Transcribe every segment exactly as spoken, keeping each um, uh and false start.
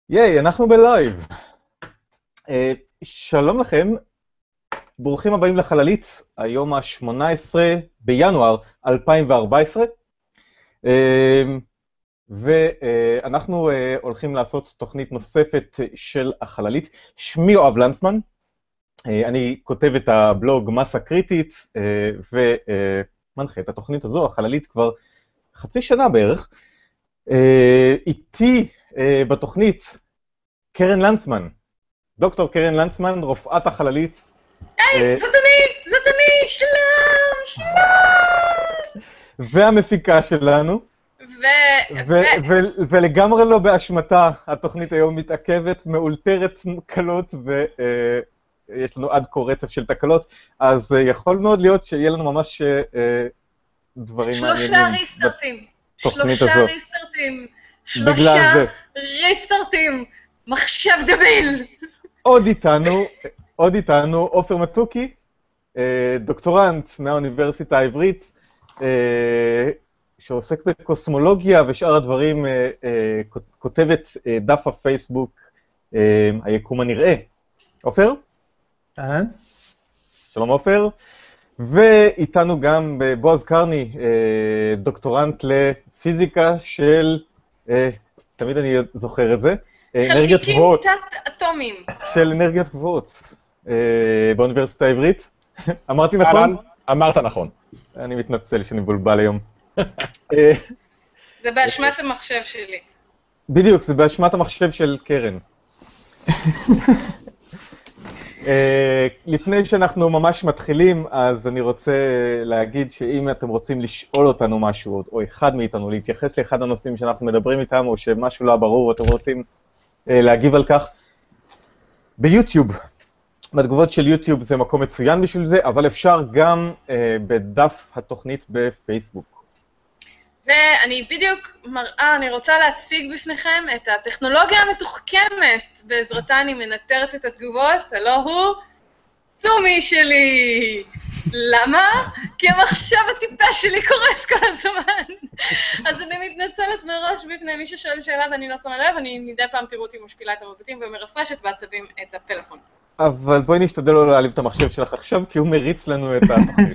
ייי, אנחנו בלייב. Uh, שלום לכם, ברוכים הבאים לחללית, היום ה-שמונה עשרה בינואר אלפיים וארבע עשרה. Uh, ואנחנו uh, הולכים לעשות תוכנית נוספת של החללית. שמי יואב לנצמן, uh, אני כותב את הבלוג מסה קריטית, uh, ומנחה את התוכנית הזו, החללית, כבר חצי שנה בערך. Uh, איתי uh, בתוכנית, קרן לנצמן, דוקטור קרן לנצמן, רופאת החללית. היי, זאת אני, זאת אני, שלום, שלום. והמפיקה שלנו. ו... ולגמרי לא באשמתה, התוכנית היום מתעכבת, מאולתרת קלות, ויש לנו עד כה רצף של תקלות, אז יכול מאוד להיות שיהיה לנו ממש דברים מעניינים. שלושה ריסטרטים, שלושה ריסטרטים, שלושה ריסטרטים. מחשב דביל. עוד איתנו, עוד איתנו, עופר מתוקי, דוקטורנט מהאוניברסיטה העברית, שעוסק בקוסמולוגיה ושאר הדברים, כותבת דף הפייסבוק, היקום הנראה. עופר? אהלן. שלום עופר. ואיתנו גם בועז קרני, דוקטורנט לפיזיקה של, תמיד אני זוכר את זה, חלקיקים תת-אטומיים. של אנרגיות גבוהות באוניברסיטה העברית. אמרתי נכון? אמרת נכון. אני מתנצל שאני מבולבל היום. זה באשמת המחשב שלי. בדיוק, זה באשמת המחשב של קרן. לפני שאנחנו ממש מתחילים, אז אני רוצה להגיד שאם אתם רוצים לשאול אותנו משהו, או אחד מאיתנו, להתייחס לאחד הנושאים שאנחנו מדברים איתם, או שמשהו לא ברור, ואתם רוצים להגיב על כך, ביוטיוב, בתגובות של יוטיוב זה מקום מצוין בשביל זה, אבל אפשר גם בדף התוכנית בפייסבוק. ואני בדיוק מראה, אני רוצה להציג בפניכם את הטכנולוגיה המתוחכמת, בעזרתה אני מנטרת את התגובות, הלא הוא צומי שלי. למה? כי המחשב הטיפש שלי קורס כל הזמן. אז אני מתנצלת מראש בפני מי ששואל שאלה ואני לא שמה לב, אני מדי פעם תראו אותי משפילה את המבטים ומרפרשת בעצבים את הפלאפון. אבל בואי נשתדל לא להעליב את המחשב שלך עכשיו, כי הוא מריץ לנו את התוכנית.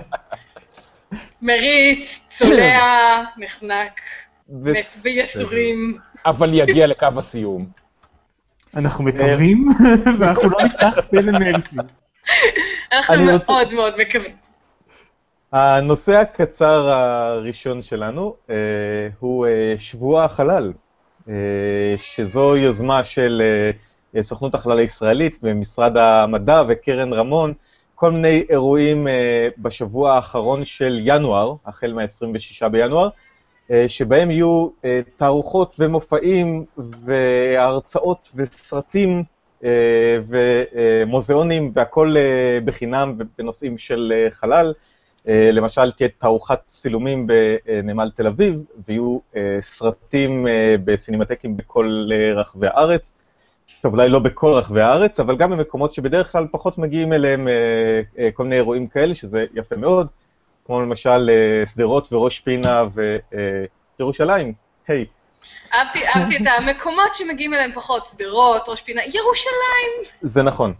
מריץ, צולע, נחנק, מת ביסורים. אבל יגיע לקו הסיום. אנחנו מקווים, ואנחנו לא נפתח טלנרטים. אנחנו מאוד מאוד מקווים. הנושא הקצר הראשון שלנו הוא שבוע החלל, שזו יוזמה של סוכנות החלל הישראלית במשרד המדע וקרן רמון, כל מיני אירועים בשבוע האחרון של ינואר, החל מה-עשרים ושישה בינואר, שבהם יהיו תערוכות ומופעים והרצאות וסרטים ומוזיאונים והכל בחינם בנושאים של חלל. למשל תהיה תערוכת צילומים בנמל תל אביב, ויהיו סרטים בסינמטקים בכל רחבי הארץ. טוב, אולי לא בכל רחבי הארץ, אבל גם במקומות שבדרך כלל פחות מגיעים אליהם כל מיני אירועים כאלה, שזה יפה מאוד, כמו למשל סדרות וראש פינה וירושלים. היי. אהבתי, אהבתי את המקומות שמגיעים אליהם פחות, סדרות, ראש פינה, ירושלים. זה נכון.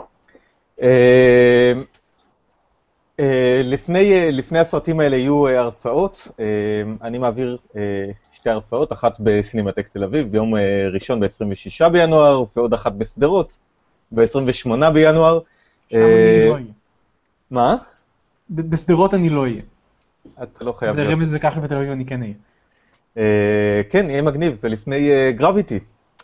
לפני, לפני הסרטים האלה יהיו הרצאות, אני מעביר שתי הרצאות, אחת בסינמטק תל אביב ביום ראשון ב-עשרים ושישה בינואר, ועוד אחת בסדרות ב-עשרים ושמונה בינואר. שם אני לא אהיה. מה? בסדרות אני לא אהיה. אתה לא חייב. זה רמז זה ככה בתל אביב אני כן אהיה. כן, יהיה מגניב, זה לפני גרביטי.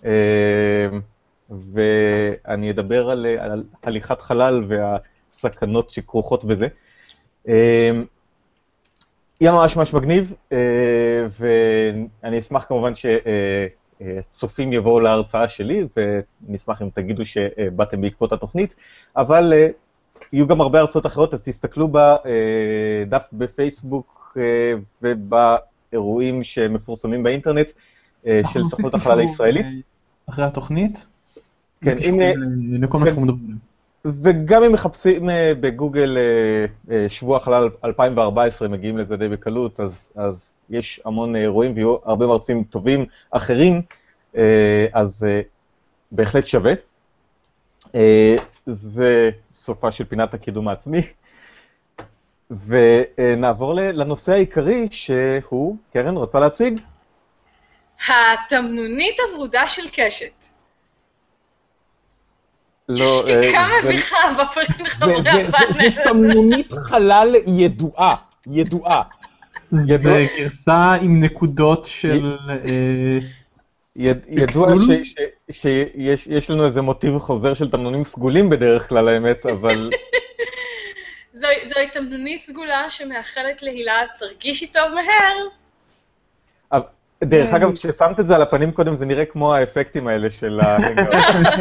ואני אדבר על, על הליכת חלל והסכנות שכרוכות בזה. יהיה ממש ממש מגניב, ואני אשמח כמובן שצופים יבואו להרצאה שלי, ואני אשמח אם תגידו שבאתם בעקבות התוכנית, אבל יהיו גם הרבה הרצאות אחרות, אז תסתכלו בדף בפייסבוק ובאירועים שמפורסמים באינטרנט של סוכנות החלל הישראלית. אחרי התוכנית? כן, אם... לכל מה שאנחנו מדברים. וגם אם מחפשים בגוגל שבוע החלל אלפיים וארבע עשרה, מגיעים לזה די בקלות, אז, אז יש המון אירועים ויהיו הרבה מרצים טובים אחרים, אז בהחלט שווה. אה, זה סופה של פינת הקידום העצמי. ונעבור לנושא העיקרי שהוא, קרן, רוצה להציג? התמנונית הוורודה של קשת. לא, ששתיקה אה, זה- מביכה בפרקים זה- חברי זה- זה- זה הפאנל. תמנונית חלל ידועה, ידועה. זה גרסה עם נקודות של... אה, יד- ידוע בגבול? ש- ש- שיש יש לנו איזה מוטיב חוזר של תמנונים סגולים בדרך כלל, האמת, אבל זוהי זוהי תמנונית סגולה שמאחלת להילה, תרגישי טוב מהר. אבל- דרך אגב, כששמת את זה על הפנים קודם, זה נראה כמו האפקטים האלה של ההנגאות.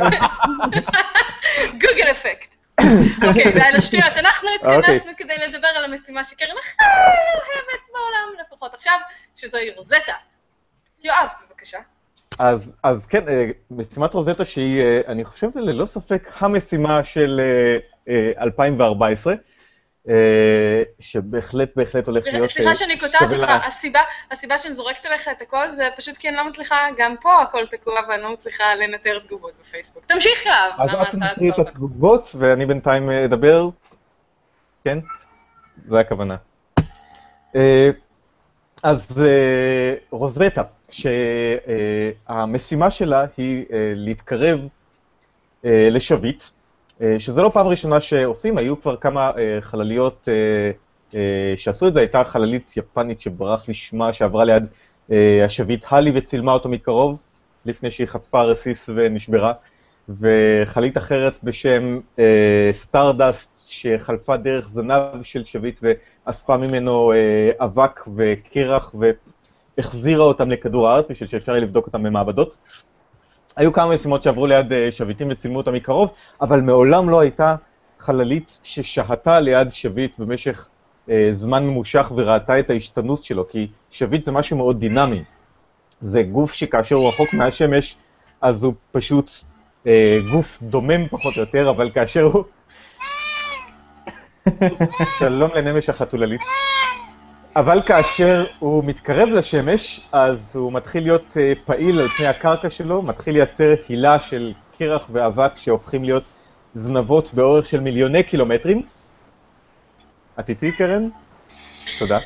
גוגל אפקט. אוקיי, די לשטויות. אנחנו התכנסנו כדי לדבר על המשימה שקרן הכי אוהבת בעולם, לפחות עכשיו, שזוהי רוזטה. יואב, בבקשה. אז, אז כן, אה, משימת רוזטה שהיא, אה, אני חושב, ללא ספק, המשימה של אה, אה, אלפיים וארבע עשרה, אה, שבהחלט, בהחלט הולך סליחה- להיות... סליחה אה, שאני קוטעת שווה אותך, לה- הסיבה, הסיבה שאני זורקת עליך את הכל זה פשוט כי אני לא מצליחה, גם פה הכל תקוע ואני לא מצליחה לנטר תגובות בפייסבוק. תמשיך יואב, אז למה את אתה תנטרי את עצרת? התגובות, ואני בינתיים אה, אדבר. כן? זה הכוונה. אה, אז אה, רוזטה, שהמשימה שלה היא אה, להתקרב אה, לשביט, אה, שזה לא פעם ראשונה שעושים, היו כבר כמה אה, חלליות אה, אה, שעשו את זה, הייתה חללית יפנית שברח לי שמה, שעברה ליד אה, השביט הלי וצילמה אותו מקרוב, לפני שהיא חטפה רסיס ונשברה, וחללית אחרת בשם אה, סטארדסט, שחלפה דרך זנב של שביט ואספה ממנו אה, אבק וקרח והחזירה אותם לכדור הארץ, בשביל שאפשר יהיה לבדוק אותם במעבדות. היו כמה משימות שעברו ליד אה, שביטים וצילמו אותם מקרוב, אבל מעולם לא הייתה חללית ששהתה ליד שביט במשך אה, זמן ממושך וראתה את ההשתנות שלו, כי שביט זה משהו מאוד דינמי. זה גוף שכאשר הוא רחוק מהשמש, אז הוא פשוט אה, גוף דומם פחות או יותר, אבל כאשר הוא... שלום לנמש החתוללית. אבל כאשר הוא מתקרב לשמש, אז הוא מתחיל להיות אה, פעיל על פני הקרקע שלו, מתחיל לייצר הילה של קרח ואבק שהופכים להיות זנבות באורך של מיליוני קילומטרים. את איתי, קרן? תודה.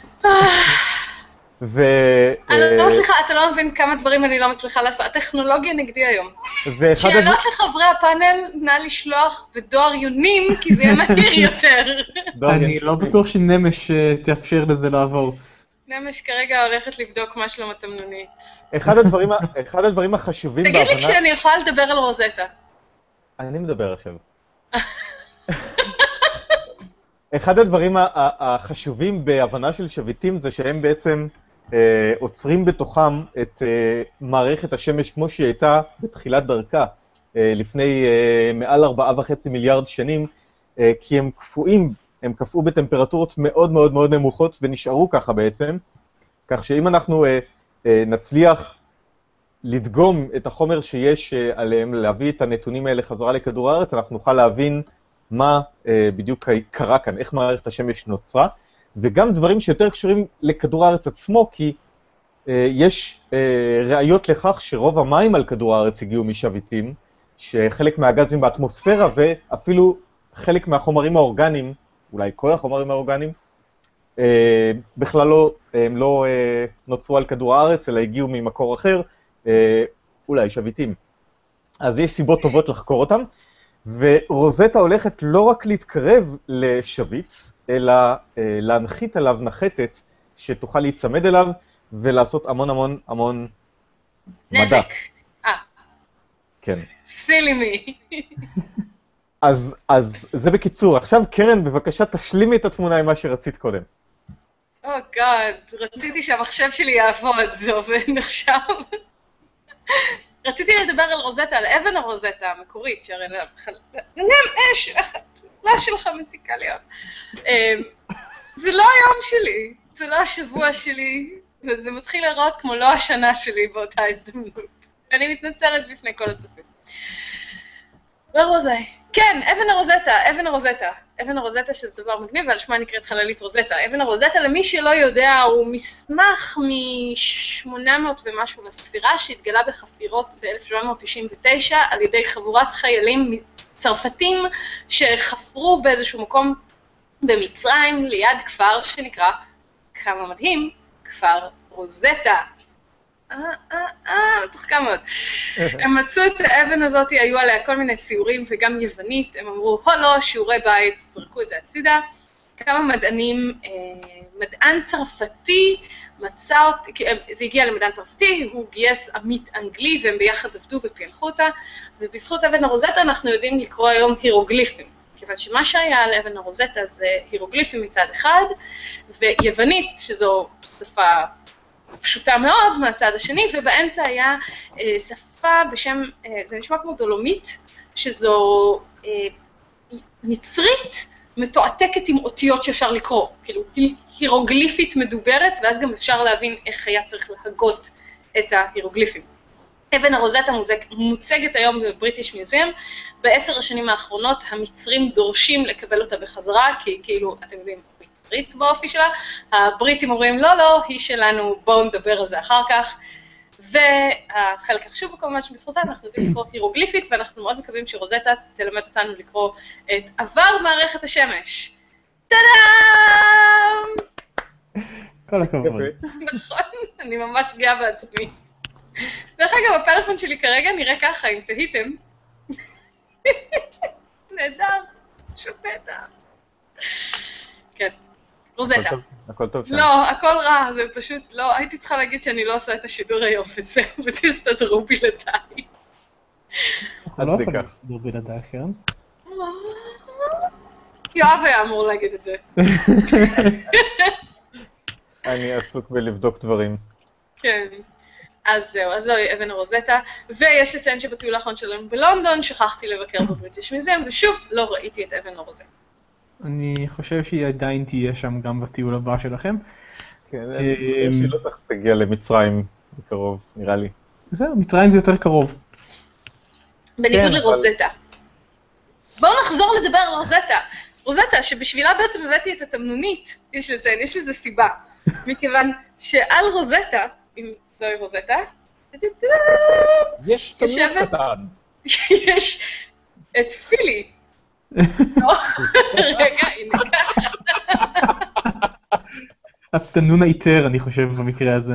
ו... אני לא אה, מצליחה, אתה לא מבין כמה דברים אני לא מצליחה לעשות. הטכנולוגיה נגדי היום. ואחד הדבר- שאלות לחברי הפאנל, נא לשלוח בדואר יונים, כי זה יהיה מהיר יותר. דואר אני יונים. לא בטוח שנמש אה, תאפשר לזה לעבור. נמש כרגע הולכת לבדוק מה שלום התמנונית. אחד הדברים, ה- אחד הדברים החשובים תגיד לי בהבנה... כשאני יכולה לדבר על רוזטה. אני מדבר עכשיו. אחד הדברים ה- ה- החשובים בהבנה של שביטים זה שהם בעצם אה, עוצרים בתוכם את אה, מערכת השמש כמו שהיא הייתה בתחילת דרכה, אה, לפני אה, מעל ארבעה וחצי מיליארד שנים, אה, כי הם קפואים, הם קפאו בטמפרטורות מאוד מאוד מאוד נמוכות ונשארו ככה בעצם, כך שאם אנחנו אה, אה, נצליח לדגום את החומר שיש אה, עליהם, להביא את הנתונים האלה חזרה לכדור הארץ, אנחנו נוכל להבין מה אה, בדיוק קרה כאן, איך מערכת השמש נוצרה, וגם דברים שיותר קשורים לכדור הארץ עצמו, כי אה, יש אה, ראיות לכך שרוב המים על כדור הארץ הגיעו משביטים, שחלק מהגזים באטמוספירה ואפילו חלק מהחומרים האורגניים, אולי כל החומרים האורגניים, אה, בכלל לא, הם לא אה, נוצרו על כדור הארץ, אלא הגיעו ממקור אחר, אה, אולי שביטים. אז יש סיבות טובות לחקור אותם, ורוזטה הולכת לא רק להתקרב לשביט, אלא אה, להנחית עליו נחתת שתוכל להיצמד אליו ולעשות המון המון המון מדע. נזק. אה, כן. סילי מי. אז, אז זה בקיצור. עכשיו קרן, בבקשה תשלימי את התמונה עם מה שרצית קודם. או גאד, רציתי שהמחשב שלי יעבוד, זה עובד עכשיו. רציתי לדבר על רוזטה, על אבן הרוזטה המקורית, שהרי נם אש, התמונה שלך מציקה לי. אמ, זה לא היום שלי, זה לא השבוע שלי, וזה מתחיל להיראות כמו לא השנה שלי באותה הזדמנות. אני מתנצלת בפני כל הצופים. where was I? כן, אבן הרוזטה, אבן הרוזטה. אבן הרוזטה שזה דבר מגניב, ועל שמה נקראת חללית רוזטה. אבן הרוזטה, למי שלא יודע, הוא מסמך מ-שמונה מאות ומשהו לספירה, שהתגלה בחפירות ב-אלף שבע מאות תשעים ותשע, על ידי חבורת חיילים צרפתים, שחפרו באיזשהו מקום במצרים, ליד כפר שנקרא, כמה מדהים, כפר רוזטה. אה, אה, אה, מתוחכם מאוד. הם מצאו את האבן הזאת, היו עליה כל מיני ציורים וגם יוונית, הם אמרו, הו לא, שיעורי בית, זרקו את זה הצידה. כמה מדענים, אה, מדען צרפתי מצא אותי, זה הגיע למדען צרפתי, הוא גייס עמית אנגלי והם ביחד עבדו ופענחו אותה, ובזכות אבן הרוזטה אנחנו יודעים לקרוא היום הירוגליפים. כיוון שמה שהיה על אבן הרוזטה זה הירוגליפים מצד אחד, ויוונית, שזו שפה פשוטה מאוד מהצד השני, ובאמצע היה אה, שפה בשם, אה, זה נשמע כמו דולומית, שזו אה, מצרית מתועתקת עם אותיות שאפשר לקרוא, כאילו הירוגליפית מדוברת, ואז גם אפשר להבין איך היה צריך להגות את ההירוגליפים. אבן הרוזטה מוצגת היום בבריטיש מיוזיאם, בעשר השנים האחרונות המצרים דורשים לקבל אותה בחזרה, כי כאילו, אתם יודעים, מצרית באופי שלה, הבריטים אומרים, לא, לא, היא שלנו, בואו נדבר על זה אחר כך, והחלק החשוב כמובן שבזכותה אנחנו יודעים לקרוא הירוגליפית, ואנחנו מאוד מקווים שרוזטה תלמד אותנו לקרוא את עבר מערכת השמש. טאדאם! כל הכבוד. נכון, אני ממש גאה בעצמי. דרך אגב, הפלאפון שלי כרגע נראה ככה, אם תהיתם. נהדר, פשוט נהדר. כן, רוזטה. הכל טוב שם. לא, הכל רע, זה פשוט לא, הייתי צריכה להגיד שאני לא עושה את השידור היום, וזהו, ותסתדרו בלעדיי. אנחנו לא יכולים להסתדר בלעדיי, כן? יואב היה אמור להגיד את זה. אני עסוק בלבדוק דברים. כן. אז זהו, אז זוהי אבן הרוזטה, ויש לציין שבטיול האחרון שלנו בלונדון, שכחתי לבקר בבריטיש מיוזיאם, ושוב, לא ראיתי את אבן הרוזטה. אני חושב שהיא עדיין תהיה שם גם בטיול הבא שלכם. כן, אני חושב שהיא לא צריך להגיע למצרים בקרוב, נראה לי. זהו, מצרים זה יותר קרוב. בניגוד לרוזטה. בואו נחזור לדבר על רוזטה. רוזטה, שבשבילה בעצם הבאתי את התמנונית, יש לציין, יש לזה סיבה. מכיוון שעל רוזטה, אם זוהי רוזטה, יש תמנון קטן. יש את פילי. רגע, הנה ככה. התנון היתר, אני חושב, במקרה הזה.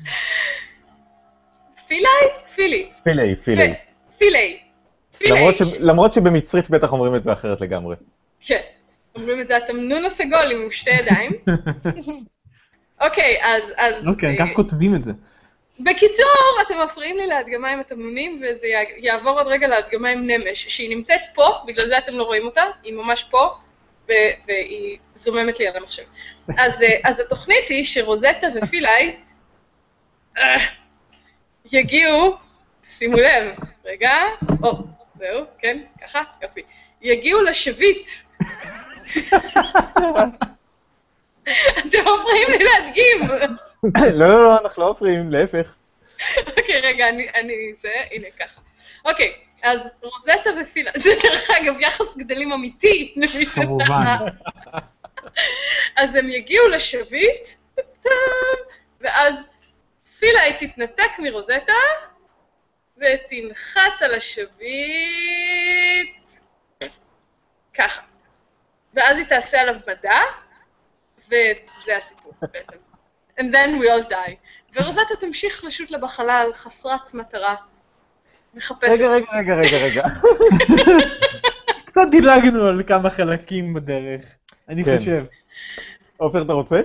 פילי? פילי. פילי, פילי. פילי. למרות שבמצרית בטח אומרים את זה אחרת לגמרי. כן, אומרים את זה התמנון הסגול עם שתי ידיים. אוקיי, אז... אוקיי, כך כותבים את זה. בקיצור, אתם מפריעים לי להדגמה עם התמנונים, וזה יעבור עוד רגע להדגמה עם נמש, שהיא נמצאת פה, בגלל זה אתם לא רואים אותה, היא ממש פה, והיא זוממת לי על המחשב. אז התוכנית היא שרוזטה ופילי יגיעו, שימו לב, רגע, או, זהו, כן, ככה, יופי, יגיעו לשביט. אתם מפריעים לי להדגים. לא, לא, לא, אנחנו לא מפריעים, להפך. אוקיי, רגע, אני, זה, הנה, ככה. אוקיי, אז רוזטה ופילה, זה דרך אגב יחס גדלים אמיתי. כמובן. אז הם יגיעו לשביט, ואז פילה היא תתנתק מרוזטה, ותנחת על השביט, ככה. ואז היא תעשה עליו מדע, וזה הסיפור בעצם. And then we all die. ורוזטה תמשיך לשוט לה בחלל, חסרת מטרה, מחפשת. רגע, רגע, רגע, רגע, רגע. קצת דילגנו על כמה חלקים בדרך, אני חושב. עופר, אתה רוצה?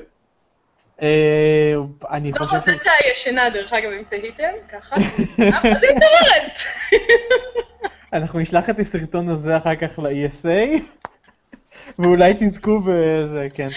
אני זו חושב ש... רוזטה ישנה, דרך אגב, אם תהיתם, ככה. אז היא מתעוררת. אנחנו נשלח את הסרטון הזה אחר כך ל-E S A, ואולי תזכו בזה, כן.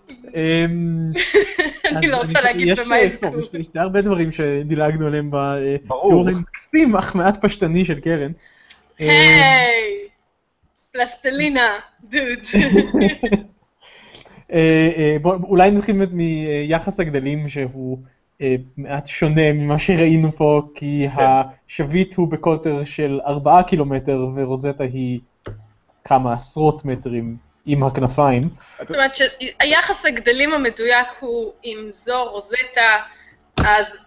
אני לא רוצה להגיד במה יזכו. יש די הרבה דברים שדילגנו עליהם בתיאור המקסים, אך מעט פשטני של קרן. היי, פלסטלינה, דוד. אולי נתחיל מיחס הגדלים שהוא מעט שונה ממה שראינו פה, כי השביט הוא בקוטר של ארבעה קילומטר, ורוזטה היא כמה עשרות מטרים עם הכנפיים. זאת אומרת שהיחס הגדלים המדויק הוא אם זו רוזטה, אז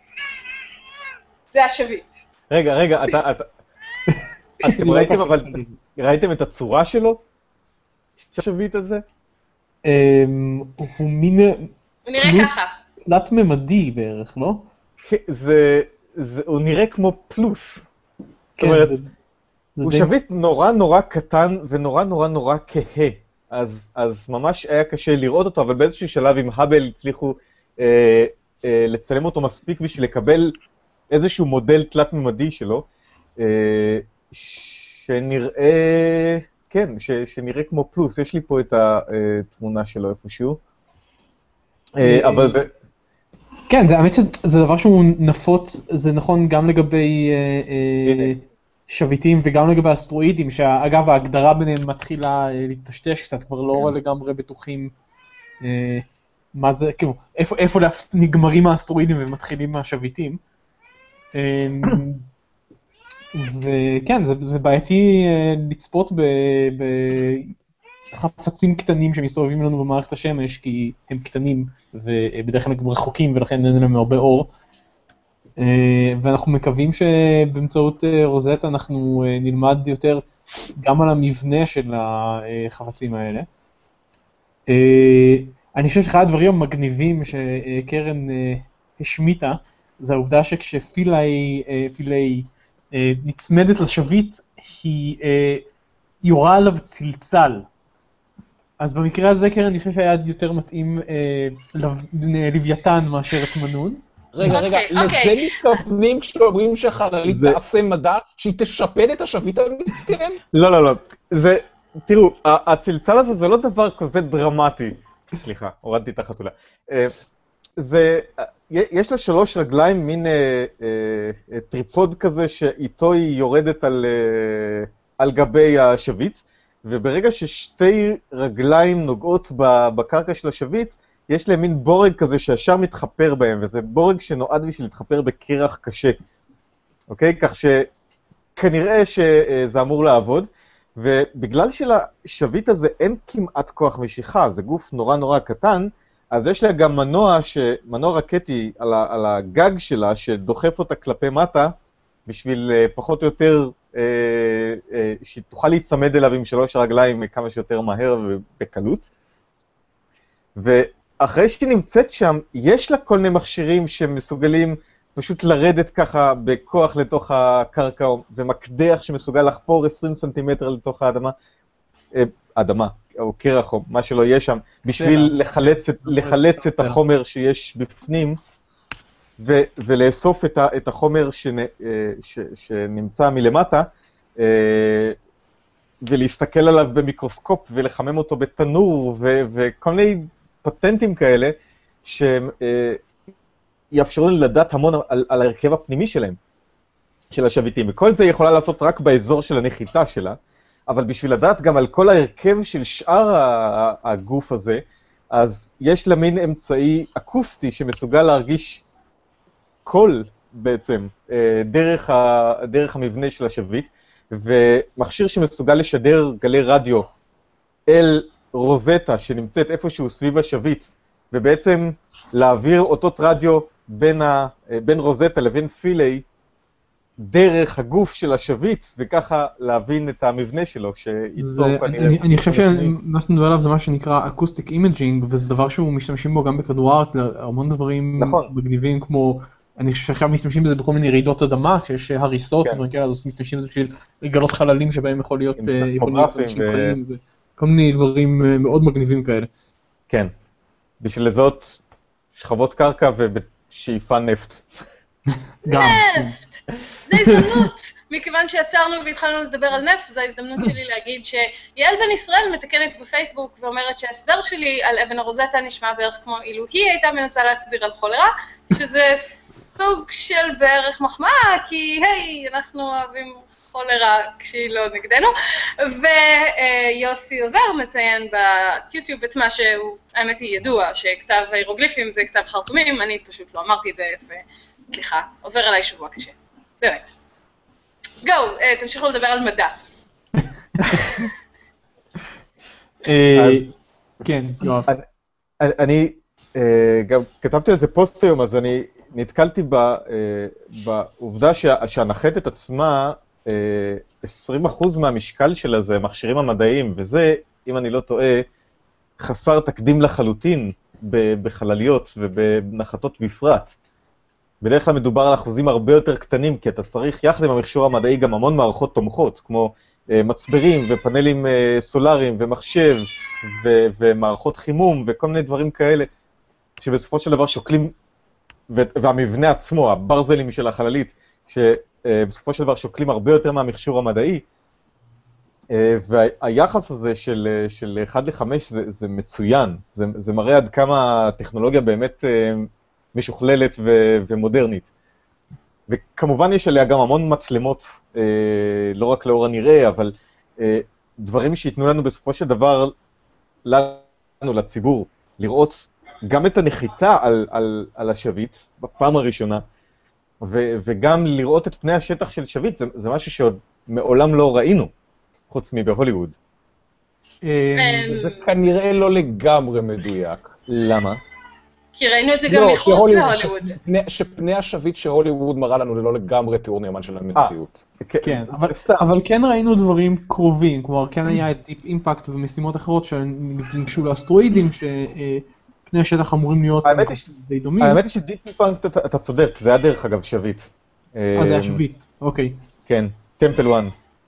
זה השביט. רגע, רגע, אתה... אתם ראיתם, אבל ראיתם את הצורה שלו? השביט הזה? הוא מין... הוא נראה ככה. תלת ממדי בערך, לא? זה... הוא נראה כמו פלוס. כן, זה... הוא שביט נורא נורא קטן ונורא נורא נורא כהה. אז, אז ממש היה קשה לראות אותו, אבל באיזשהו שלב עם האבל הצליחו אה, אה, לצלם אותו מספיק בשביל לקבל איזשהו מודל תלת-ממדי שלו, אה, שנראה, כן, ש, שנראה כמו פלוס. יש לי פה את התמונה שלו איפשהו. אה, אבל זה... כן, זה, האמת שזה דבר שהוא נפוץ, זה נכון גם לגבי... אה, אה, שביטים וגם לגבי אסטרואידים, שאגב ההגדרה ביניהם מתחילה להתשתש קצת, כבר לא לגמרי בטוחים אה, מה זה, כאילו, איפה, איפה נגמרים האסטרואידים ומתחילים מהשביטים. אה, וכן, זה, זה בעייתי אה, לצפות בחפצים קטנים שמסתובבים לנו במערכת השמש, כי הם קטנים ובדרך כלל גם רחוקים ולכן אין להם הרבה אור. ואנחנו מקווים שבאמצעות רוזטה אנחנו נלמד יותר גם על המבנה של החפצים האלה. אני חושב שאחד הדברים המגניבים שקרן השמיטה, זה העובדה שכשפילי נצמדת לשביט, היא יורה עליו צלצל. אז במקרה הזה קרן אני חושב שהיה יותר מתאים לוויתן מאשר תמנון. רגע, רגע, לזה מתכוונים כשאומרים שהחללית תעשה מדע, שהיא תשפד את השביט המסכן? לא, לא, לא. זה, תראו, הצלצל הזה זה לא דבר כזה דרמטי. סליחה, הורדתי את החתולה. זה, יש לה שלוש רגליים, מין טריפוד כזה שאיתו היא יורדת על גבי השביט, וברגע ששתי רגליים נוגעות בקרקע של השביט, יש להם מין בורג כזה שישר מתחפר בהם, וזה בורג שנועד בשביל להתחפר בקרח קשה. אוקיי? כך שכנראה שזה אמור לעבוד, ובגלל שלשביט הזה אין כמעט כוח משיכה, זה גוף נורא נורא קטן, אז יש לה גם מנוע, ש... מנוע רקטי על, ה... על הגג שלה, שדוחף אותה כלפי מטה, בשביל פחות או יותר, אה, אה, שתוכל להיצמד אליו עם שלוש רגליים כמה שיותר מהר ובקלות. ו... אחרי שהיא נמצאת שם, יש לה כל מיני מכשירים שמסוגלים פשוט לרדת ככה בכוח לתוך הקרקע, ומקדח שמסוגל לחפור עשרים סנטימטר לתוך האדמה, אדמה, או קרח, או מה שלא יהיה שם, בשביל לחלץ את, לחלץ את החומר שיש בפנים, ו, ולאסוף את, ה, את החומר שנ, ש, שנמצא מלמטה, ולהסתכל עליו במיקרוסקופ, ולחמם אותו בתנור, ו, וכל מיני פטנטים כאלה, שיאפשרו לי לדעת המון על, על הרכב הפנימי שלהם, של השביטים. וכל זה יכולה לעשות רק באזור של הנחיתה שלה, אבל בשביל לדעת גם על כל ההרכב של שאר הגוף הזה, אז יש לה מין אמצעי אקוסטי שמסוגל להרגיש קול בעצם, דרך, ה, דרך המבנה של השביט, ומכשיר שמסוגל לשדר גלי רדיו אל רוזטה שנמצאת איפשהו סביב השביט, ובעצם להעביר אותות רדיו בין, ה, בין רוזטה לבין פילי, דרך הגוף של השביט, וככה להבין את המבנה שלו, שייצור כנראה... אני, אני חושב שמה שנדבר עליו זה מה שנקרא אקוסטיק אימג'ינג, וזה דבר שהוא משתמשים בו גם בכדור הארץ, להמון דברים נכון. מגניבים כמו... אני חושב שעכשיו משתמשים בזה בכל מיני רעידות אדמה, כשיש הריסות, כן. וכאלה, אז משתמשים בזה בשביל לגלות חללים שבהם יכול להיות אנשים ו... חיים, וכל מיני דברים מאוד מגניבים כאלה. כן, בשביל לזהות שכבות קרקע ובשאיפה נפט. גם. נפט! זה הזדמנות! מכיוון שיצרנו והתחלנו לדבר על נפט, זו ההזדמנות שלי להגיד שיעל בן ישראל מתקנת בפייסבוק ואומרת שההסבר שלי על אבן הרוזטה נשמע בערך כמו אילו היא הייתה מנסה להסביר על חולרה, שזה סוג של בערך מחמאה, כי היי, אנחנו אוהבים חולרה כשהיא לא נגדנו, ויוסי עוזר מציין ביוטיוב את מה שהוא, האמת היא ידוע, שכתב הירוגליפים זה כתב חרטומים, אני פשוט לא אמרתי את זה יפה, סליחה, עובר עליי שבוע קשה, באמת. גו, תמשיכו לדבר על מדע. כן, יואב. אני גם כתבתי על זה פוסט היום, אז אני נתקלתי בעובדה שהנחתת עצמה, עשרים אחוז מהמשקל שלה זה מכשירים המדעיים, וזה, אם אני לא טועה, חסר תקדים לחלוטין בחלליות ובנחתות בפרט. בדרך כלל מדובר על אחוזים הרבה יותר קטנים, כי אתה צריך יחד עם המכשור המדעי גם המון מערכות תומכות, כמו מצברים ופאנלים סולאריים ומחשב ומערכות חימום וכל מיני דברים כאלה, שבסופו של דבר שוקלים, והמבנה עצמו, הברזלים של החללית, שבסופו של דבר שוקלים הרבה יותר מהמכשור המדעי, והיחס הזה של, של אחד לחמש זה, זה מצוין, זה, זה מראה עד כמה הטכנולוגיה באמת משוכללת ו, ומודרנית. וכמובן יש עליה גם המון מצלמות, לא רק לאור הנראה, אבל דברים שיתנו לנו בסופו של דבר, לנו, לציבור, לראות גם את הנחיתה על, על, על השביט, בפעם הראשונה, ו, וגם לראות את פני השטח של שביט, זה, זה משהו שעוד מעולם לא ראינו, חוץ מבהוליווד. וזה כנראה לא לגמרי מדויק. למה? כי ראינו את זה גם מחוץ להוליווד. שפני השביט שהוליווד מראה לנו זה לא לגמרי תיאור נאמן של המציאות. כן, אבל כן ראינו דברים קרובים, כלומר כן היה את דיפ אימפקט ומשימות אחרות שנגשו לאסטרואידים, שפני השטח אמורים להיות די דומים. האמת היא שדיפ אימפקט אתה צודק, זה היה דרך אגב שביט. אה, זה היה שביט, אוקיי. כן, טמפל וואן.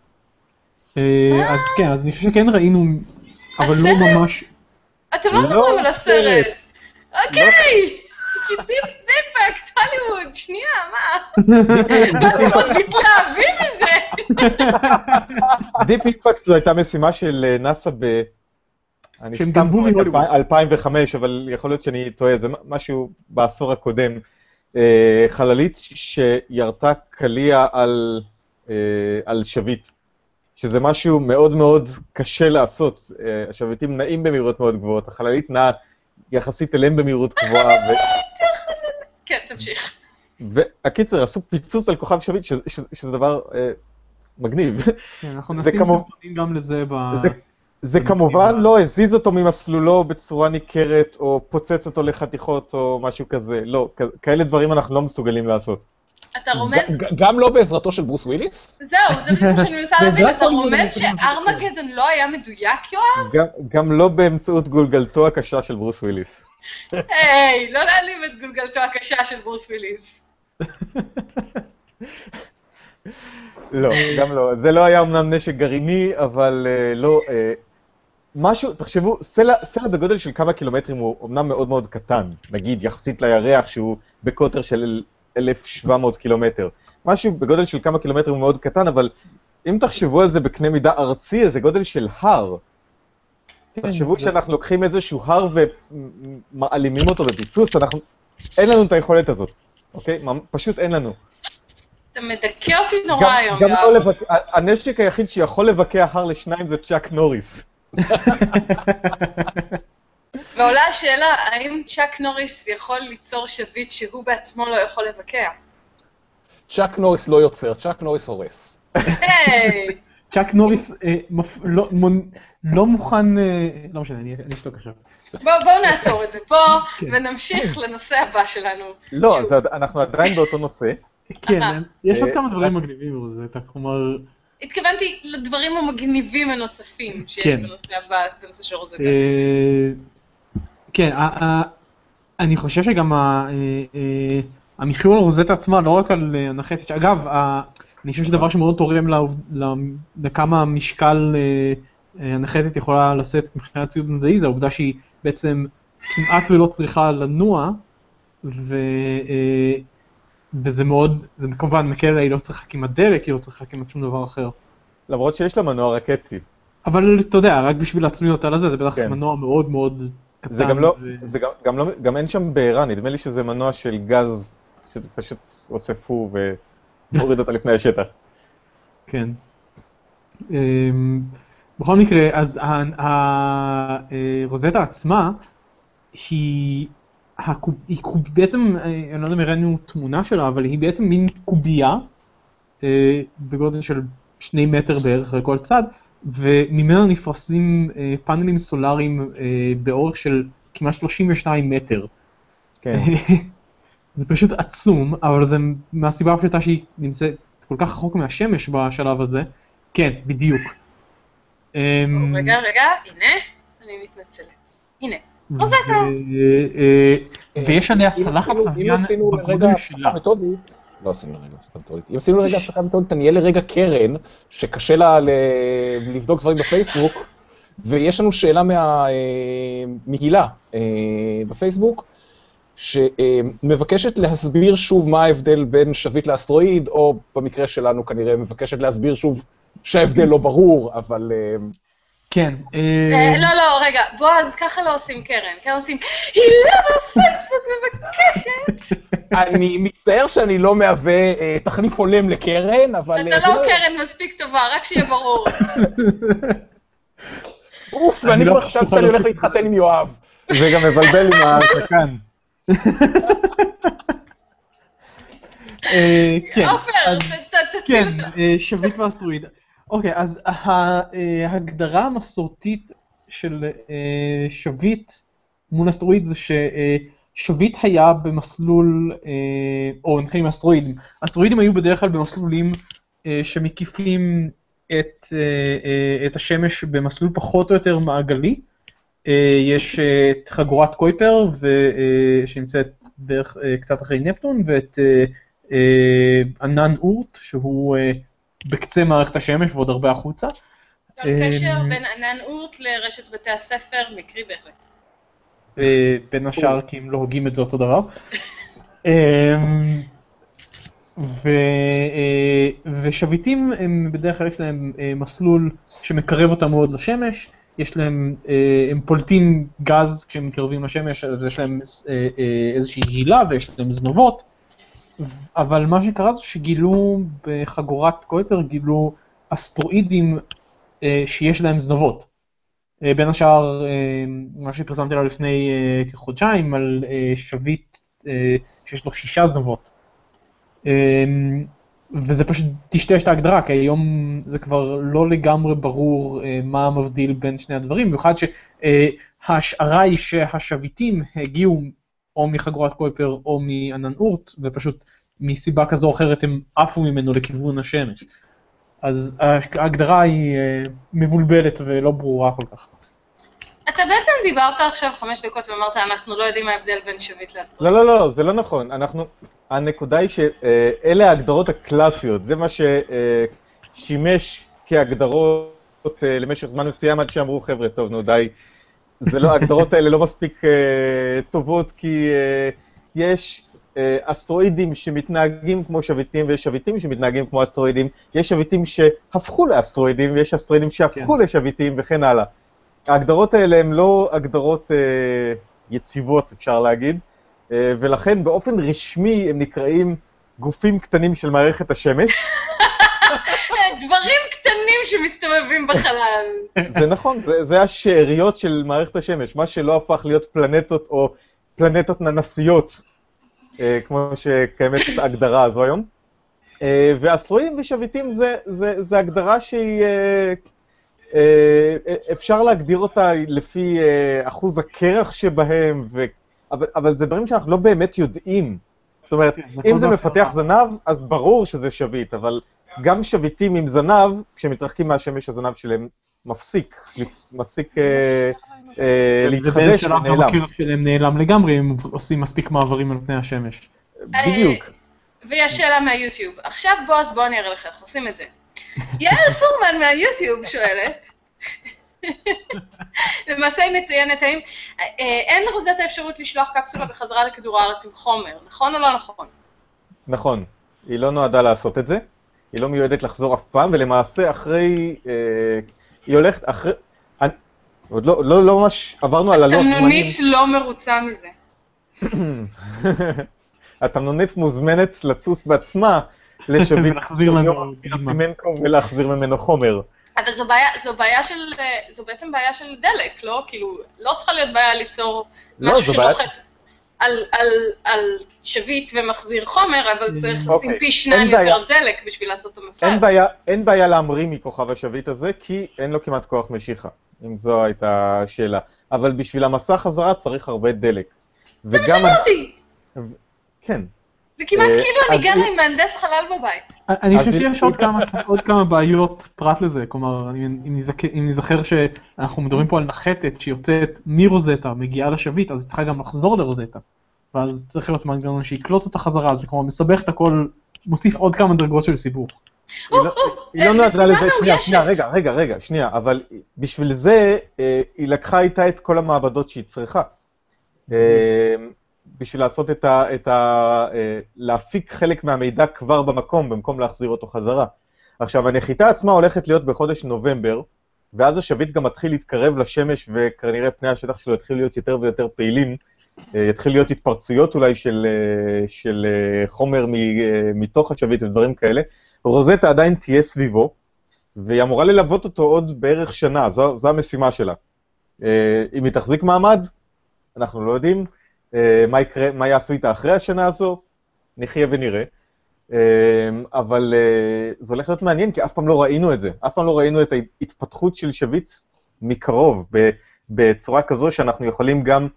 אז כן, אז אני חושב שכן ראינו, אבל לא ממש... אתם לא מדברים על הסרט. אוקיי, כי דיפ אימפקט, הוליווד, שנייה, מה? אתם עוד מתלהבים מזה. דיפ אימפקט זו הייתה משימה של נאסא ב... שהם גנבו מהוליווד. אלפיים וחמש, אבל יכול להיות שאני טועה, זה משהו בעשור הקודם. חללית שירתה קליע על, על שביט, שזה משהו מאוד מאוד קשה לעשות. השביטים נעים במהירות מאוד גבוהות, החללית נעה יחסית אליהם במהירות גבוהה. כן, תמשיך. והקיצר, עשו פיצוץ על כוכב שביט, שזה דבר מגניב. אנחנו נשים סרטונים גם לזה ב... זה כמובן לא הזיז אותו ממסלולו בצורה ניכרת, או פוצץ אותו לחתיכות, או משהו כזה. לא, כאלה דברים אנחנו לא מסוגלים לעשות. אתה רומז? גם לא בעזרתו של ברוס וויליס? זהו, זה בדיוק שאני מנסה להבין, אתה רומז שארמגדון לא היה מדויק, יואב? גם לא באמצעות גולגלתו הקשה של ברוס וויליס. היי, לא להעלים את גולגלתו הקשה של ברוס וויליס. לא, גם לא. זה לא היה אמנם נשק גרעיני, אבל לא... משהו, תחשבו, סלע, סלע בגודל של כמה קילומטרים הוא אמנם מאוד מאוד קטן, נגיד יחסית לירח שהוא בקוטר של אלף ושבע מאות קילומטר. משהו בגודל של כמה קילומטרים הוא מאוד קטן, אבל אם תחשבו על זה בקנה מידה ארצי, זה גודל של הר. תחשבו שאנחנו לוקחים איזשהו הר ומעלימים אותו בפיצוץ, אנחנו... אין לנו את היכולת הזאת, אוקיי? פשוט אין לנו. אתה מדכא אותי נורא היום, גם לא לבק... הנשק היחיד שיכול לבקע הר לשניים זה צ'אק נוריס. ועולה השאלה, האם צ'אק נוריס יכול ליצור שביט שהוא בעצמו לא יכול לבקע? צ'אק נוריס לא יוצר, צ'אק נוריס הורס. היי! צ'אק נוריס לא מוכן... לא משנה, אני אשתוק עכשיו. בואו נעצור את זה פה, ונמשיך לנושא הבא שלנו. לא, אנחנו עדיין באותו נושא. כן, יש עוד כמה דברים מגניבים ברוזטה, כלומר... התכוונתי לדברים המגניבים הנוספים שיש בנושא הבא, בנושא של רוזטה. כן, אני חושב שגם המחיר על רוזטה עצמה, לא רק על הנחתת, אגב, אני חושב שדבר שמאוד תורם לכמה משקל הנחתת יכולה לשאת מבחינת ציוד מדעי, זה העובדה שהיא בעצם כמעט ולא צריכה לנוע, וזה מאוד, זה כמובן מקל, היא לא צריכה כמעט דלק, היא לא צריכה כמעט שום דבר אחר. למרות שיש לה מנוע רקטי. אבל אתה יודע, רק בשביל להצמיד אותה לזה, זה בטח מנוע מאוד מאוד קטן. זה גם לא, זה גם לא, גם אין שם בעירה, נדמה לי שזה מנוע של גז, שפשוט עושה פו ומוריד אותה לפני השטח. כן. בכל מקרה, אז הרוזטה עצמה, היא בעצם, אני לא יודע אם הראינו תמונה שלה, אבל היא בעצם מין קובייה, בגודל של שני מטר בערך לכל צד, וממנה נפרסים פאנלים סולאריים באורך של כמעט שלושים ושניים מטר. כן. זה פשוט עצום, אבל זה מהסיבה הפשוטה שהיא נמצאת כל כך רחוק מהשמש בשלב הזה. כן, בדיוק. רגע, רגע, הנה, אני מתנצלת. הנה, רוזטה. ויש עליה צלחת לוויין בגודל שלה. לא עשינו לרגע הפסקה מתודית. אם עשינו לרגע הפסקה מתודית, אני אהיה לרגע קרן, שקשה לה לבדוק דברים בפייסבוק, ויש לנו שאלה מהגילה בפייסבוק, שמבקשת להסביר שוב מה ההבדל בין שביט לאסטרואיד, או במקרה שלנו כנראה מבקשת להסביר שוב שההבדל לא ברור, אבל... כן. לא, לא, רגע, בועז, ככה לא עושים קרן. קרן עושים, הילה בפייסבוק מבקשת. אני מצטער שאני לא מהווה תחליף הולם לקרן, אבל... אתה לא קרן מספיק טובה, רק שיהיה ברור. אוף, ואני כבר חשבתי שאני הולך להתחתן עם יואב. זה גם מבלבל עם השקן. כן. עופר, תציל אותה. כן, שביט ואסטרואיד. אוקיי, אז ההגדרה המסורתית של שביט מול אסטרואיד זה ששביט היה במסלול, או נתחיל עם אסטרואידים. אסטרואידים היו בדרך כלל במסלולים שמקיפים את, את השמש במסלול פחות או יותר מעגלי. יש את חגורת קויפר, שנמצאת בערך קצת אחרי נפטון, ואת ענן אורט, שהוא בקצה מערכת השמש ועוד הרבה החוצה. גם קשר בין ענן אורט לרשת בתי הספר, מקרי בהחלט. בין השאר, כי הם לא הוגים את זה אותו דבר. ושביטים הם בדרך כלל יש להם מסלול שמקרב אותם מאוד לשמש, יש להם, הם פולטים גז כשהם מתקרבים לשמש, אז יש להם איזושהי הילה ויש להם זנובות, אבל מה שקרה זה שגילו בחגורת קויפר, גילו אסטרואידים שיש להם זנובות. בין השאר, מה שפרסמתי עליו לפני כחודשיים, על שביט שיש לו שישה זנובות. וזה פשוט טשטש את ההגדרה, כי היום זה כבר לא לגמרי ברור מה מבדיל בין שני הדברים, במיוחד שההשערה היא שהשביטים הגיעו או מחגורת קויפר או מענן אורט, ופשוט מסיבה כזו או אחרת הם עפו ממנו לכיוון השמש. אז ההגדרה היא מבולבלת ולא ברורה כל כך. אתה בעצם דיברת עכשיו חמש דקות ואמרת, אנחנו לא יודעים מה ההבדל בין שביט לאסטרואיד. לא, לא, לא, זה לא נכון. אנחנו, הנקודה היא שאלה ההגדרות הקלאסיות, זה מה ששימש כהגדרות למשך זמן מסוים עד שאמרו, חבר'ה, טוב, נו די, זה לא, ההגדרות האלה לא מספיק טובות, כי יש אסטרואידים שמתנהגים כמו שביטים, ויש שביטים שמתנהגים כמו אסטרואידים, יש שביטים שהפכו לאסטרואידים, ויש אסטרואידים שהפכו לשביטים וכן הלאה. ההגדרות האלה הן לא הגדרות אה, יציבות, אפשר להגיד, אה, ולכן באופן רשמי הם נקראים גופים קטנים של מערכת השמש. דברים קטנים שמסתובבים בחלל. זה נכון, זה, זה השאריות של מערכת השמש, מה שלא הפך להיות פלנטות או פלנטות ננסיות, אה, כמו שקיימת ההגדרה הזו היום. אה, ואסטרואידים ושביטים זה, זה, זה הגדרה שהיא... אה, אפשר להגדיר אותה לפי אחוז הקרח שבהם, ו... אבל, אבל זה דברים שאנחנו לא באמת יודעים. זאת אומרת, אם זה מפתח זנב, אז ברור שזה שביט, אבל גם שביטים עם זנב, כשמתרחקים מהשמש הזנב שלהם מפסיק, מפסיק להתחדש ונעלם. גם הקרח שלהם נעלם לגמרי, הם עושים מספיק מעברים על פני השמש. בדיוק. ויש שאלה מהיוטיוב. עכשיו בועז, בוא אני אראה לך איך עושים את זה. יעל פורמן מהיוטיוב שואלת, למעשה היא מציינת, האם אין לרוזטה אפשרות לשלוח קפסולה בחזרה לכדור הארץ עם חומר, נכון או לא נכון? נכון, היא לא נועדה לעשות את זה, היא לא מיועדת לחזור אף פעם, ולמעשה אחרי, היא הולכת אחרי, עוד לא, לא, לא ממש עברנו על הלוח זמנים. התמנונית לא מרוצה מזה. התמנונית מוזמנת לטוס בעצמה לשביט ולהחזיר לנו סימנקו ולהחזיר ממנו חומר. אבל זו בעיה, זו בעיה של, זו בעצם בעיה של דלק, לא? כאילו, לא צריכה להיות בעיה ליצור משהו שנוחת על, על, על שביט ומחזיר חומר, אבל צריך לשים פי שניים יותר דלק בשביל לעשות את המסע. אין בעיה, אין בעיה להמריא מכוכב השביט הזה, כי אין לו כמעט כוח משיכה, אם זו הייתה השאלה. אבל בשביל המסע חזרה צריך הרבה דלק. זה מה שאמרתי! כן. זה כמעט כאילו אני גרה עם מהנדס חלל בבית. אני חושב שיש עוד כמה בעיות פרט לזה, כלומר, אם נזכר שאנחנו מדברים פה על נחתת שיוצאת מרוזטה, מגיעה לשביט, אז היא צריכה גם לחזור לרוזטה. ואז צריך להיות מנגנון שיקלוט אותה חזרה, זה כלומר מסבך את הכל, מוסיף עוד כמה דרגות של סיבוך. היא לא נועדה לזה, שנייה, שנייה, רגע, רגע, רגע, שנייה, אבל בשביל זה היא לקחה איתה את כל המעבדות שהיא צריכה. בשביל לעשות את ה... את ה... להפיק חלק מהמידע כבר במקום, במקום להחזיר אותו חזרה. עכשיו, הנחיתה עצמה הולכת להיות בחודש נובמבר, ואז השביט גם מתחיל להתקרב לשמש, וכנראה פני השטח שלו יתחיל להיות יותר ויותר פעילים, יתחיל להיות התפרצויות אולי של, של חומר מתוך השביט ודברים כאלה. רוזטה עדיין תהיה סביבו, והיא אמורה ללוות אותו עוד בערך שנה, זו, זו המשימה שלה. אם היא תחזיק מעמד, אנחנו לא יודעים, מה יקרה, מה יעשו איתה אחרי השנה הזו, נחיה ונראה. אבל זה הולך להיות מעניין, כי אף פעם לא ראינו את זה. אף פעם לא ראינו את ההתפתחות של שביט מקרוב, בצורה כזו שאנחנו יכולים גם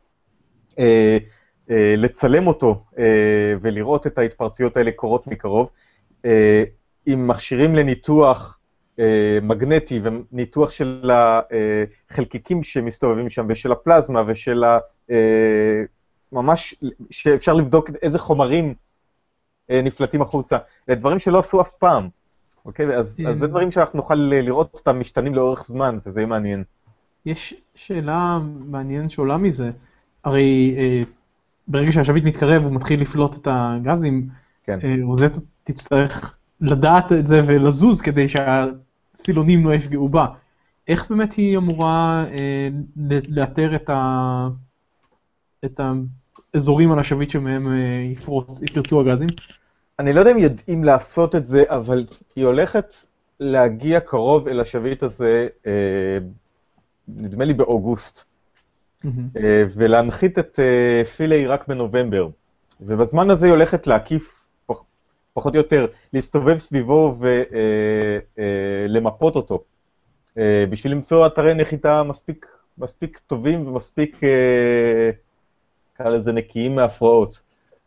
לצלם אותו ולראות את ההתפרצויות האלה קורות מקרוב. עם מכשירים לניתוח מגנטי וניתוח של החלקיקים שמסתובבים שם, ושל הפלזמה ושל ה... ממש שאפשר לבדוק איזה חומרים נפלטים החוצה, דברים שלא עשו אף פעם, אוקיי? אז, אז זה דברים שאנחנו נוכל לראות אותם משתנים לאורך זמן, וזה יהיה מעניין. יש שאלה מעניינת שעולה מזה, הרי ברגע שהשביט מתקרב הוא מתחיל לפלוט את הגזים, כן. רוזטה תצטרך לדעת את זה ולזוז כדי שהסילונים לא יפגעו בה. איך באמת היא אמורה לאתר את ה... את האזורים על השביט שמהם יפרצו הגזים? אני לא יודע אם יודעים לעשות את זה, אבל היא הולכת להגיע קרוב אל השביט הזה, נדמה לי באוגוסט, ולהנחית את פילי רק בנובמבר. ובזמן הזה היא הולכת להקיף, פחות או יותר, להסתובב סביבו ולמפות אותו, בשביל למצוא אתרי נחיתה מספיק, מספיק טובים ומספיק... קרא לזה נקיים מהפרעות.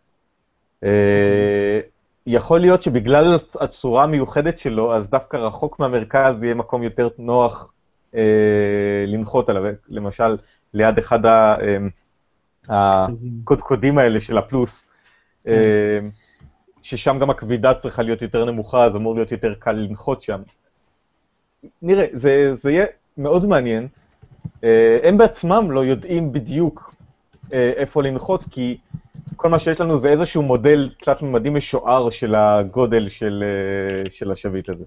יכול להיות שבגלל הצורה המיוחדת שלו, אז דווקא רחוק מהמרכז יהיה מקום יותר נוח לנחות עליו, למשל ליד אחד הקודקודים האלה של הפלוס, ששם גם הכבידה צריכה להיות יותר נמוכה, אז אמור להיות יותר קל לנחות שם. נראה, זה, זה יהיה מאוד מעניין. הם בעצמם לא יודעים בדיוק איפה לנחות, כי כל מה שיש לנו זה איזשהו מודל קצת ממדי משוער של הגודל של, של השביט הזה.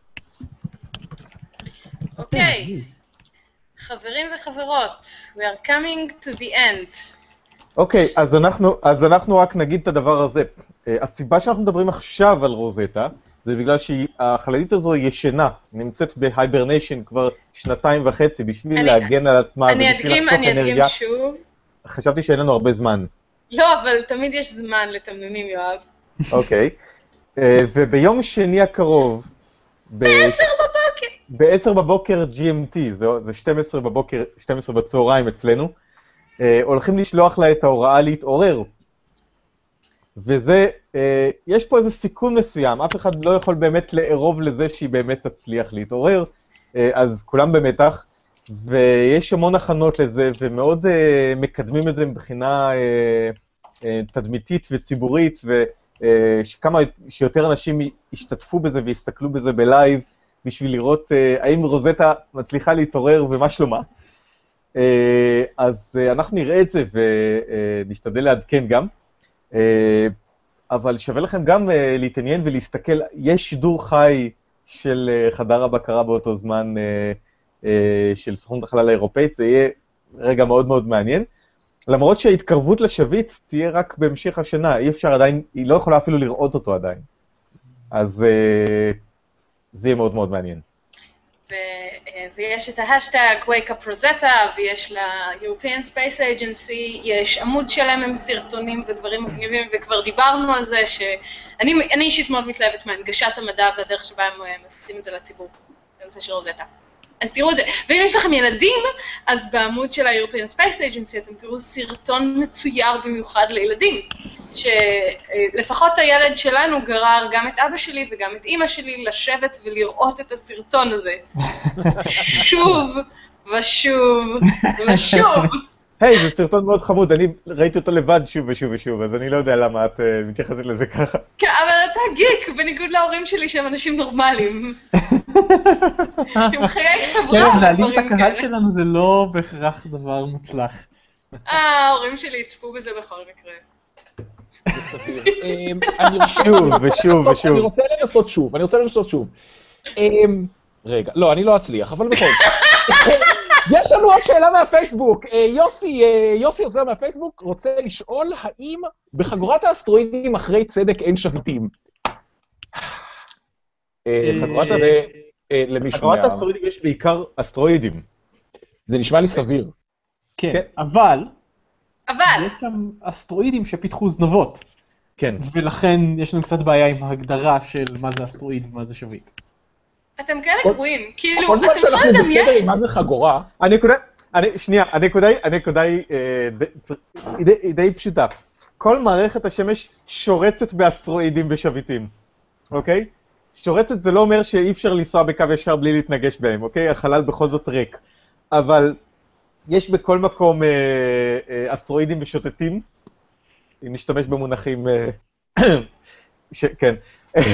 אוקיי, חברים וחברות, we are coming to the end. אוקיי, אז אנחנו, אז אנחנו רק נגיד את הדבר הזה. הסיבה שאנחנו מדברים עכשיו על רוזטה, זה בגלל שהחללית הזו ישנה, נמצאת בהייברניישן כבר שנתיים וחצי, בשביל אני, להגן על עצמה ובשביל לחסוך אנרגיה. אני אדגים שוב. חשבתי שאין לנו הרבה זמן. לא, אבל תמיד יש זמן לתמנונים, יואב. אוקיי. וביום שני הקרוב... בעשר בבוקר. בעשר בבוקר ג'י אם טי, זה שתים עשרה בבוקר, שתים עשרה בצהריים אצלנו, הולכים לשלוח לה את ההוראה להתעורר. וזה, יש פה איזה סיכון מסוים, אף אחד לא יכול באמת לערוב לזה שהיא באמת תצליח להתעורר, אז כולם במתח. ויש המון הכנות לזה, ומאוד uh, מקדמים את זה מבחינה uh, uh, תדמיתית וציבורית, ושכמה uh, שיותר אנשים ישתתפו בזה ויסתכלו בזה בלייב, בשביל לראות uh, האם רוזטה מצליחה להתעורר ומה שלומה. Uh, אז uh, אנחנו נראה את זה ונשתדל uh, לעדכן גם, uh, אבל שווה לכם גם uh, להתעניין ולהסתכל, יש שידור חי של uh, חדר הבקרה באותו זמן, uh, של סוכנות החלל האירופאית, זה יהיה רגע מאוד מאוד מעניין. למרות שההתקרבות לשביץ תהיה רק בהמשך השנה, אי אפשר עדיין, היא לא יכולה אפילו לראות אותו עדיין. אז זה יהיה מאוד מאוד מעניין. ויש את ההשטג Wake Up Rosetta, ויש ל-European Space Agency, יש עמוד שלם עם סרטונים ודברים מגניבים, וכבר דיברנו על זה שאני אישית מאוד מתלהבת מהנגשת המדע והדרך שבה הם מפתים את זה לציבור, בנושא של רוזטה. אז תראו את זה, ואם יש לכם ילדים, אז בעמוד של ה-European Space Agency אתם תראו סרטון מצויר במיוחד לילדים, שלפחות הילד שלנו גרר גם את אבא שלי וגם את אמא שלי לשבת ולראות את הסרטון הזה. שוב ושוב ושוב. היי, זה סרטון מאוד חמוד, אני ראיתי אותו לבד שוב ושוב ושוב, אז אני לא יודע למה את מתייחסת לזה ככה. כן, אבל אתה גיק, בניגוד להורים שלי שהם אנשים נורמליים. עם חיי חברה. כן, להעלים את הקהל שלנו זה לא בהכרח דבר מוצלח. אה, ההורים שלי יצפו בזה בכל מקרה. שוב ושוב ושוב. אני רוצה לנסות שוב, אני רוצה לנסות שוב. רגע, לא, אני לא אצליח, אבל בכל זאת. יש לנו עוד שאלה מהפייסבוק. יוסי, יוסי עוזר מהפייסבוק, רוצה לשאול האם בחגורת האסטרואידים אחרי צדק אין שביטים? חגורת הזה למישהו מה... בחגורת האסטרואידים יש בעיקר אסטרואידים. זה נשמע לי סביר. כן, אבל... אבל... יש שם אסטרואידים שפיתחו זנבות. כן. ולכן יש לנו קצת בעיה עם ההגדרה של מה זה אסטרואיד ומה זה שביט. אתם כאלה גרועים, כאילו, כל זמן אתם שאנחנו יכולים בסדר לדמיין? עם מה זה חגורה. הנקודה, שנייה, הנקודה היא, הנקודה היא די פשוטה. כל מערכת השמש שורצת באסטרואידים ושביטים, אוקיי? שורצת זה לא אומר שאי אפשר לנסוע בקו ישר בלי להתנגש בהם, אוקיי? החלל בכל זאת ריק. אבל יש בכל מקום אסטרואידים ושוטטים, אם נשתמש במונחים, כן.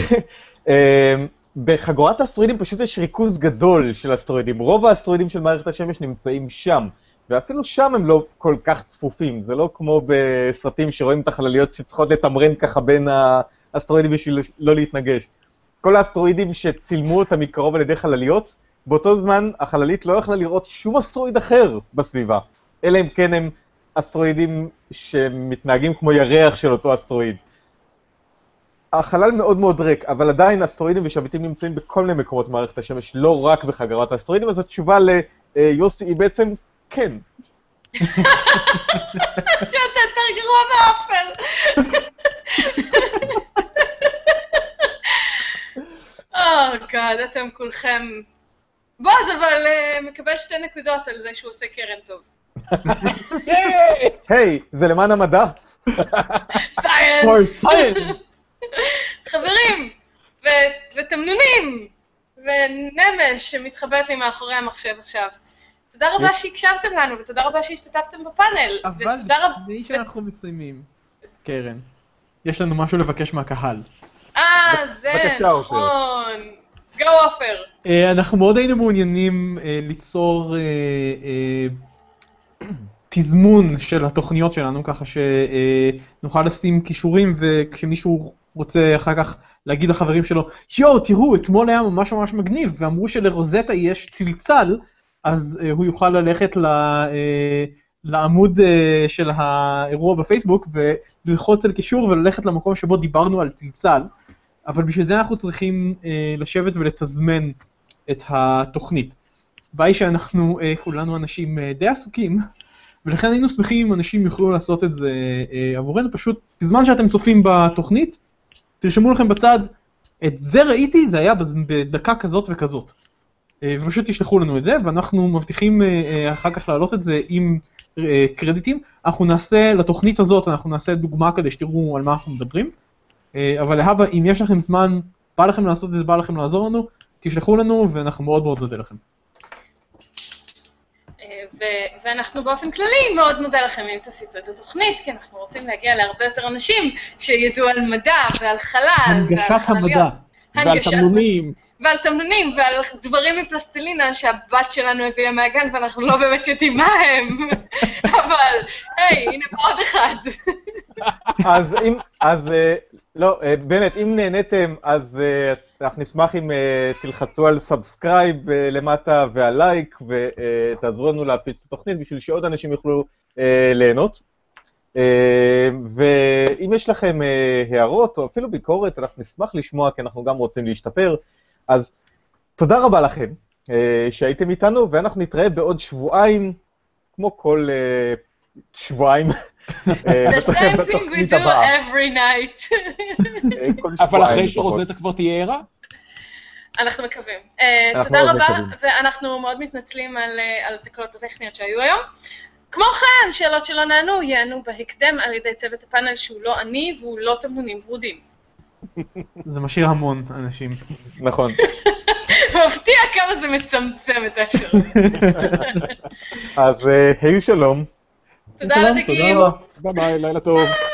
בחגורת האסטרואידים פשוט יש ריכוז גדול של אסטרואידים. רוב האסטרואידים של מערכת השמש נמצאים שם, ואפילו שם הם לא כל כך צפופים. זה לא כמו בסרטים שרואים את החלליות שצריכות לתמרן ככה בין האסטרואידים בשביל לא להתנגש. כל האסטרואידים שצילמו אותם מקרוב על ידי חלליות, באותו זמן החללית לא יכלה לראות שום אסטרואיד אחר בסביבה, אלא אם כן הם אסטרואידים שמתנהגים כמו ירח של אותו אסטרואיד. החלל מאוד מאוד ריק, אבל עדיין אסטרואידים ושביטים נמצאים בכל מיני מקומות מערכת השמש, לא רק בחגורת האסטרואידים, אז התשובה ליוסי היא בעצם כן. אתה יותר גרוע מאפל. Oh God, אתם כולכם... בוז, אבל מקבל שתי נקודות על זה שהוא עושה קרן טוב. היי, זה למען המדע. סייאנס! סייאנס! חברים, ותמנונים, ונמש שמתחבאת לי מאחורי המחשב עכשיו. תודה רבה שהקשבתם לנו, ותודה רבה שהשתתפתם בפאנל. אבל לפני שאנחנו מסיימים, קרן, יש לנו משהו לבקש מהקהל. אה, זה נכון. גו עופר. אנחנו מאוד היינו מעוניינים ליצור תזמון של התוכניות שלנו, ככה שנוכל לשים קישורים, וכשמישהו רוצה אחר כך להגיד לחברים שלו, יואו, תראו, אתמול היה ממש ממש מגניב, ואמרו שלרוזטה יש צלצל, אז הוא יוכל ללכת לעמוד של האירוע בפייסבוק, וללחוץ על קישור וללכת למקום שבו דיברנו על צלצל, אבל בשביל זה אנחנו צריכים לשבת ולתזמן את התוכנית. בעי שאנחנו כולנו אנשים די עסוקים, ולכן היינו שמחים אם אנשים יוכלו לעשות את זה עבורנו, פשוט בזמן שאתם צופים בתוכנית, תרשמו לכם בצד, את זה ראיתי, זה היה בדקה כזאת וכזאת. ופשוט תשלחו לנו את זה, ואנחנו מבטיחים אחר כך להעלות את זה עם קרדיטים. אנחנו נעשה, לתוכנית הזאת, אנחנו נעשה דוגמה כדי שתראו על מה אנחנו מדברים. אבל להבא, אם יש לכם זמן, בא לכם לעשות את זה, בא לכם לעזור לנו, תשלחו לנו, ואנחנו מאוד מאוד נודה לכם. ואנחנו באופן כללי מאוד נודה לכם אם תפיצו את התוכנית, כי אנחנו רוצים להגיע להרבה יותר אנשים שידעו על מדע ועל חלל. הנגשת המדע. ועל תמנונים. ועל תמנונים ועל דברים מפלסטלינה שהבת שלנו הביאה מהגן ואנחנו לא באמת יודעים מה הם. אבל, היי, הנה עוד אחד. אז אם, אז לא, באמת, אם נהניתם, אז אנחנו נשמח אם תלחצו על סאבסקרייב למטה ועל לייק, ותעזרו לנו להפיץ את התוכנית בשביל שעוד אנשים יוכלו אה, ליהנות. אה, ואם יש לכם אה, הערות או אפילו ביקורת, אנחנו נשמח לשמוע, כי אנחנו גם רוצים להשתפר. אז תודה רבה לכם אה, שהייתם איתנו, ואנחנו נתראה בעוד שבועיים, כמו כל אה, שבועיים. The same thing we do every night. אבל אחרי שרוזטה כבר תהיה ערה? אנחנו מקווים. תודה רבה, ואנחנו מאוד מתנצלים על התקלות הטכניות שהיו היום. כמו כן, שאלות שלא נענו, יענו בהקדם על ידי צוות הפאנל שהוא לא אני והוא לא תמנונים ורודים. זה משאיר המון אנשים. נכון. מפתיע כמה זה מצמצם את האפשרות. אז היו שלום. תודה לדגים. ביי ביי, לילה טוב.